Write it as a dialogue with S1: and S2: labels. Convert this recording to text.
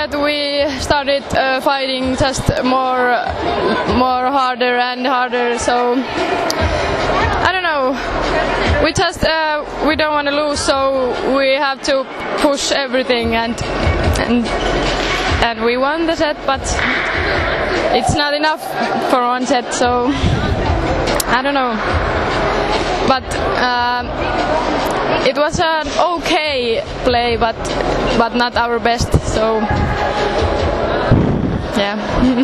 S1: set we started fighting just more harder and harder. So I don't know. We just we don't want to lose, so we have to push everything, and we won the set, but it's not enough for one set. So I don't know. But it was an okay play, but not our best. So yeah.